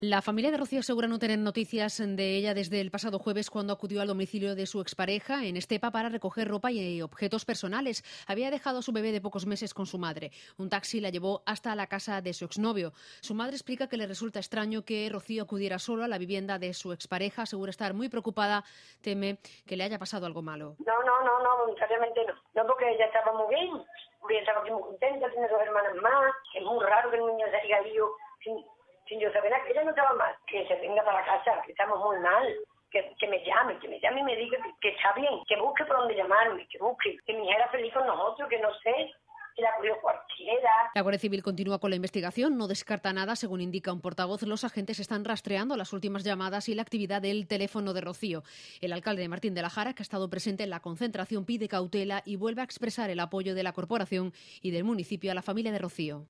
La familia de Rocío asegura no tener noticias de ella desde el pasado jueves, cuando acudió al domicilio de su expareja en Estepa para recoger ropa y objetos personales. Había dejado a su bebé de pocos meses con su madre. Un taxi la llevó hasta la casa de su exnovio. Su madre explica que le resulta extraño que Rocío acudiera solo a la vivienda de su expareja. Asegura estar muy preocupada, teme que le haya pasado algo malo. No, voluntariamente no. No, porque ella estaba muy bien, porque ella estaba aquí muy contenta, tiene dos hermanas más. Es muy raro que el niño se haya ido sin yo saber nada, que ella no estaba mal. Que se venga para casa, que estamos muy mal. Que me llame y me diga que está bien, que busque por dónde llamarme, que busque, que mi hija era feliz con nosotros, que no sé, que la cogió cualquiera. La Guardia Civil continúa con la investigación, no descarta nada. Según indica un portavoz, los agentes están rastreando las últimas llamadas y la actividad del teléfono de Rocío. El alcalde Martín de la Jara, que ha estado presente en la concentración, pide cautela y vuelve a expresar el apoyo de la corporación y del municipio a la familia de Rocío.